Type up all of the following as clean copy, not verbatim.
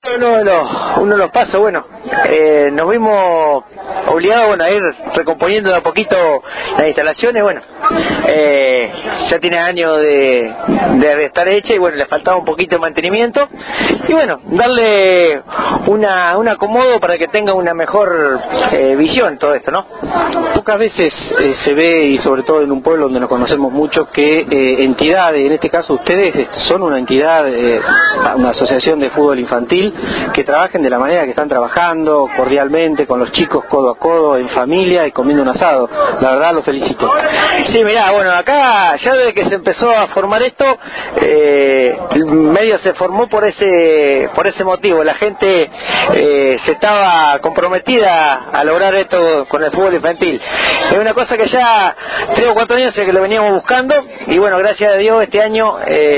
Uno de los pasos, bueno, nos vimos obligados, bueno, a ir recomponiendo de a poquito las instalaciones, bueno, ya tiene años de estar hecha y bueno, le faltaba un poquito de mantenimiento y bueno, darle un acomodo para que tenga una mejor visión todo esto, ¿no? Pocas veces se ve, y sobre todo en un pueblo donde nos conocemos mucho, que entidades, en este caso ustedes son una entidad, una asociación de fútbol infantil, que trabajen de la manera que están trabajando, cordialmente, con los chicos codo a codo, en familia y comiendo un asado. La verdad, los felicito. Sí, mirá, bueno, acá ya desde que se empezó a formar esto, medio se formó por ese motivo. La gente se estaba comprometida a lograr esto con el fútbol infantil. Es una cosa que ya 3 o 4 años que lo veníamos buscando y bueno, gracias a Dios este año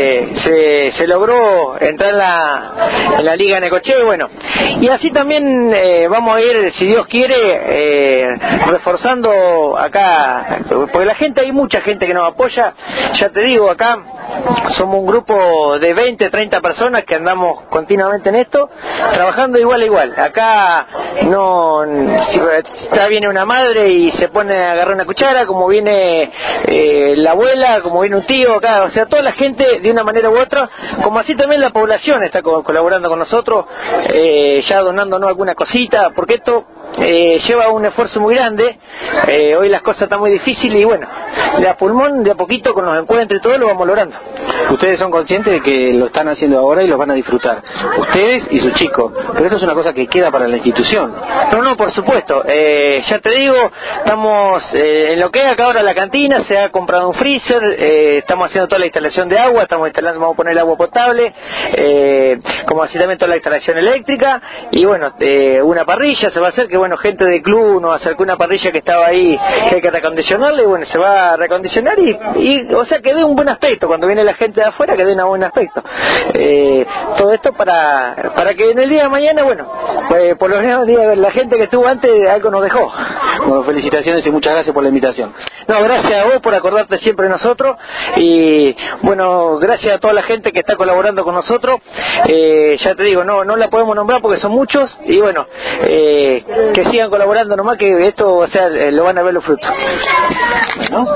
se logró entrar en la Liga Necochea y bueno, y así también vamos a ir, si Dios quiere, reforzando acá, porque la gente, hay mucha gente que nos apoya, ya te digo, acá somos un grupo de 20, 30 personas que andamos continuamente en esto, trabajando igual a igual. Acá no, si viene una madre y se pone a agarrar una cuchara, como viene la abuela, como viene un tío, acá, o sea, toda la gente de una manera u otra, como así también la población está colaborando con nosotros, ya donándonos alguna cosita, porque esto lleva un esfuerzo muy grande, hoy las cosas están muy difíciles y bueno, de a pulmón, de a poquito, con los encuentros y todo, lo vamos logrando. Ustedes son conscientes de que lo están haciendo ahora y lo van a disfrutar, ustedes y sus chicos, pero esto es una cosa que queda para la institución. No, por supuesto, ya te digo, estamos en lo que es acá ahora la cantina, se ha comprado un freezer, estamos haciendo toda la instalación de agua, vamos a poner el agua potable, como así también toda la instalación eléctrica y bueno, una parrilla se va a hacer, que bueno, gente del club nos acercó una parrilla que estaba ahí, que hay que recondicionarla y bueno, se va a recondicionar y o sea, que dé un buen aspecto, cuando viene la gente de afuera, que dé un buen aspecto. Todo esto para que en el día de mañana, bueno, por lo menos la gente que estuvo antes algo nos dejó. Bueno, felicitaciones y muchas gracias por la invitación. No, gracias a vos por acordarte siempre de nosotros y bueno, gracias a toda la gente que está colaborando con nosotros. Ya te digo, no la podemos nombrar porque son muchos y bueno, que sigan colaborando nomás, que esto, o sea, lo van a ver los frutos. ¿No?